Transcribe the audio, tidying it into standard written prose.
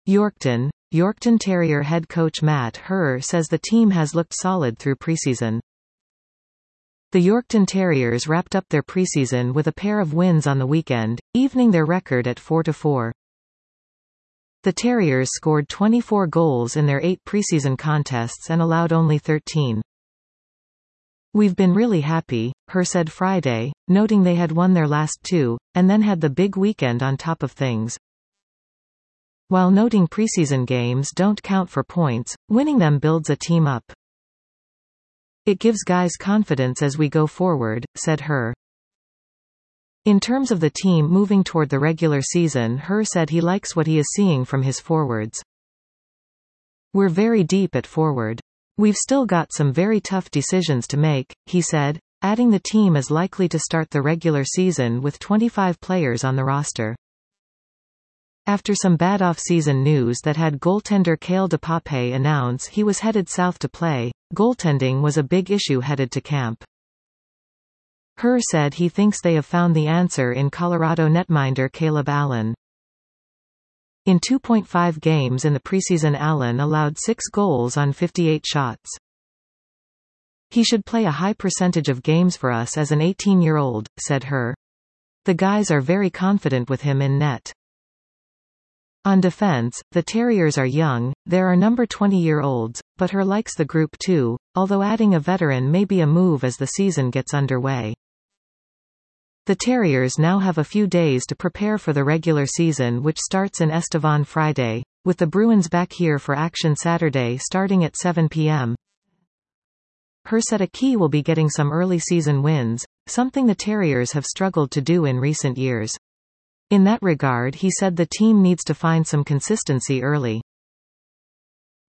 Yorkton Terrier head coach Matt Herr says the team has looked solid through preseason. The Yorkton Terriers wrapped up their preseason with a pair of wins on the weekend, evening their record at 4-4. The Terriers scored 24 goals in their 8 preseason contests and allowed only 13. "We've been really happy," Herr said Friday, noting they had won their last 2, and then had the big weekend on top of things. While noting preseason games don't count for points, winning them builds a team up. "It gives guys confidence as we go forward," said Herr. In terms of the team moving toward the regular season, Herr said he likes what he is seeing from his forwards. "We're very deep at forward. We've still got some very tough decisions to make," he said, adding the team is likely to start the regular season with 25 players on the roster. After some bad off-season news that had goaltender Kale DePape announce he was headed south to play, goaltending was a big issue headed to camp. Herr said he thinks they have found the answer in Colorado netminder Caleb Allen. In 2.5 games in the preseason, Allen allowed 6 goals on 58 shots. "He should play a high percentage of games for us as an 18-year-old, said Herr. "The guys are very confident with him in net." On defense, the Terriers are young, there are number 20-year-olds, but Herr likes the group too, although adding a veteran may be a move as the season gets underway. The Terriers now have a few days to prepare for the regular season, which starts in Estevan Friday, with the Bruins back here for action Saturday starting at 7 p.m. Herr said a key will be getting some early season wins, something the Terriers have struggled to do in recent years. In that regard, he said the team needs to find some consistency early.